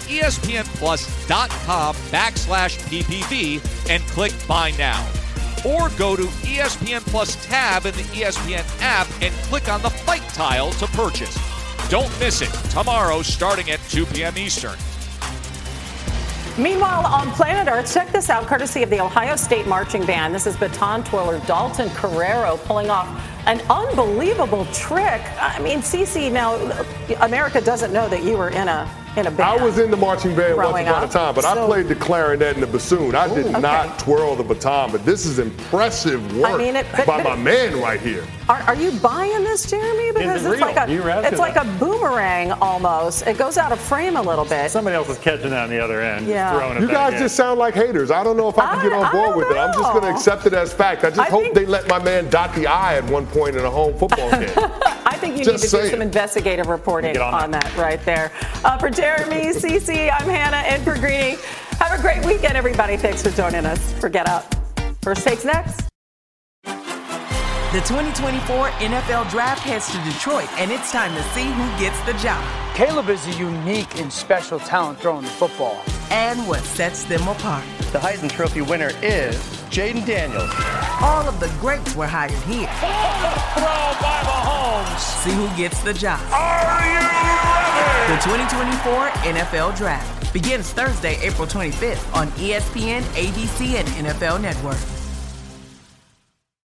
Q: espnplus.com/PPV and click Buy Now. Or go to ESPN Plus tab in the ESPN app and click on the Fight tile to purchase. Don't miss it, tomorrow starting at 2 p.m. Eastern.
E: Meanwhile, on planet Earth, check this out, courtesy of the Ohio State Marching Band. This is baton twirler Dalton Carrero pulling off an unbelievable trick. I mean, Cece, now America doesn't know that you were in a band.
F: I was in the marching band once upon a time, but I played the clarinet and the bassoon. I did not twirl the baton, but this is impressive work by my man right here.
E: Are you buying this, Jeremy? Because it's like a boomerang almost. It goes out of frame a little bit.
L: Somebody else is catching that on the other end.
E: Yeah.
L: Throwing it
F: You guys
L: back
F: just sound like haters. I don't know if I can get on board with it. I'm just going to accept it as fact. I just hope they let my man dot the I at one point in a home football game.
E: I think you need to do some investigative reporting on that right there. For Jeremy, Cece, I'm Hannah, and for Greeny. Have a great weekend, everybody. Thanks for joining us for Get Up. First Take's next.
R: The 2024 NFL Draft heads to Detroit, and it's time to see who gets the job.
S: Caleb is a unique and special talent throwing the football.
R: And what sets them apart.
T: The Heisman Trophy winner is Jaden Daniels.
R: All of the greats were hired here.
Q: Throw by Mahomes.
R: See who gets the job.
Q: Are you ready?
R: The 2024 NFL Draft begins Thursday, April 25th on ESPN, ABC, and NFL Network.